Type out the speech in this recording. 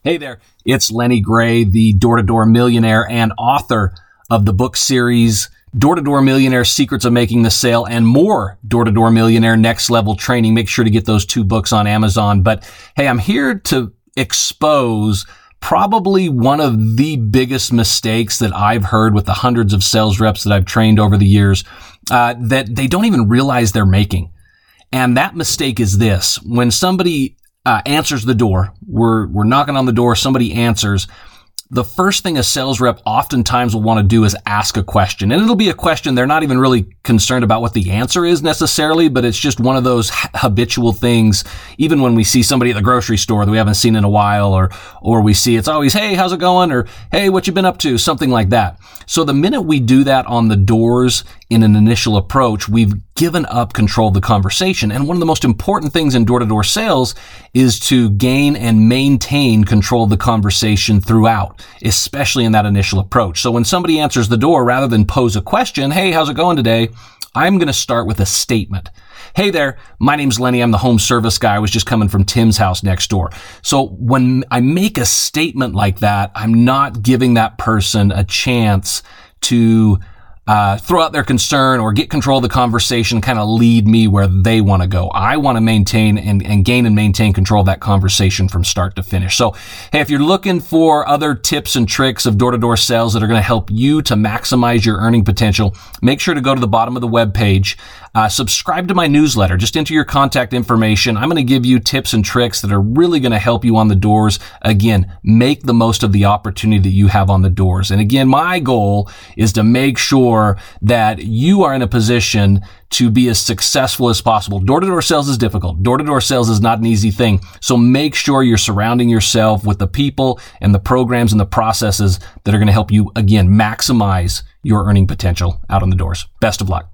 Hey there, it's Lenny Gray, the door-to-door millionaire and author of the book series Door-to-Door Millionaire Secrets of Making the Sale and more Door-to-Door Millionaire Next Level Training. Make sure to get those 2 books on Amazon. But hey, I'm here to expose probably one of the biggest mistakes that I've heard with the hundreds of sales reps that I've trained over the years that they don't even realize they're making. And that mistake is this: when somebody answers the door, we're knocking on the door, somebody answers, the first thing a sales rep oftentimes will want to do is ask a question. And it'll be a question they're not even really concerned about what the answer is necessarily, but it's just one of those habitual things. Even when we see somebody at the grocery store that we haven't seen in a while, or we see, it's always, hey, how's it going? Or, hey, what you been up to? Something like that. So the minute we do that on the doors in an initial approach, we've given up control of the conversation. And one of the most important things in door-to-door sales is to gain and maintain control of the conversation throughout, especially in that initial approach. So when somebody answers the door, rather than pose a question, hey, how's it going today? I'm going to start with a statement. Hey there, my name's Lenny. I'm the home service guy. I was just coming from Tim's house next door. So when I make a statement like that, I'm not giving that person a chance to throw out their concern or get control of the conversation, kind of lead me where they want to go. I want to maintain and gain and maintain control of that conversation from start to finish. So, hey, if you're looking for other tips and tricks of door-to-door sales that are going to help you to maximize your earning potential, make sure to go to the bottom of the webpage. Subscribe to my newsletter. Just enter your contact information. I'm going to give you tips and tricks that are really going to help you on the doors. Again, make the most of the opportunity that you have on the doors. And again, my goal is to make sure that you are in a position to be as successful as possible. Door-to-door sales is difficult. Door-to-door sales is not an easy thing. So make sure you're surrounding yourself with the people and the programs and the processes that are going to help you, again, maximize your earning potential out on the doors. Best of luck.